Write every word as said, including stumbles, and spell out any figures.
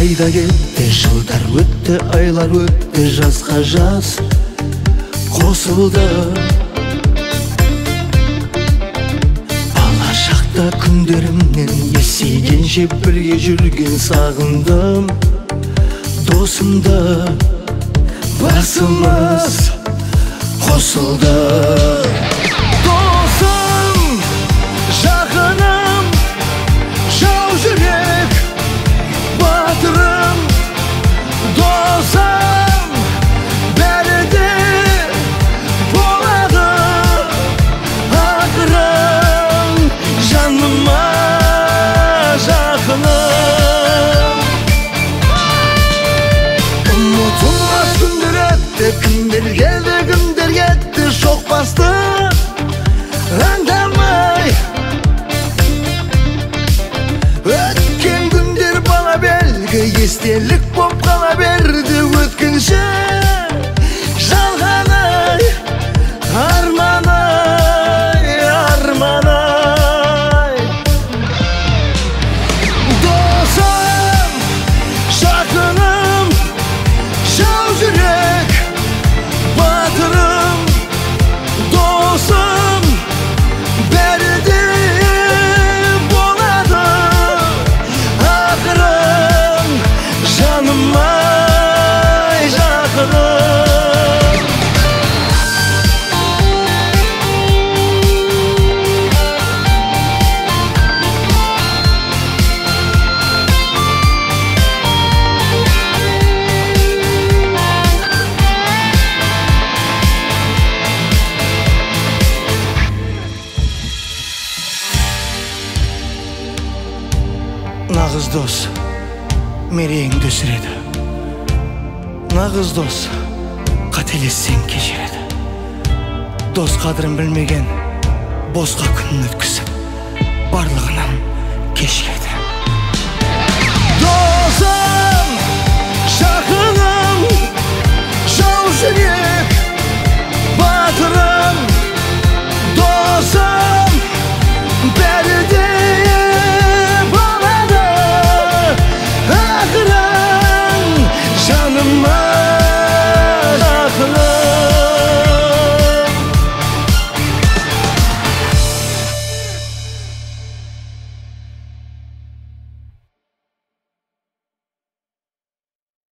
айда кетті, жылдар өтті, айлар өтті, жазға жаз қосылды. Бала шақта күндерімнен есейгенше бірге жүрген сағындым досымды. Басымыз қосылды. Досым, жақыным, жау жүрек батырым. Досым, бәрі де болады ақырын, жаныма жақыным. Ұмытылмас күндер өтті, күндер келді, күндер кетті, шоқ басты аңдамай. Өткен күндер бала белгі, естелік боп қала берді. Өткінші жалғанай, арманай, арманай. Досым, жақыным, жау жүрек батырым. Досым, бәрі де болады ақырын, жаныма жақыным. Nağız dос мерейіңді өсіреді. Nağız дос қателессең кешіреді. Дос қадірін білмеген босқа күн өткізіп барлығынан кешіреді. Досым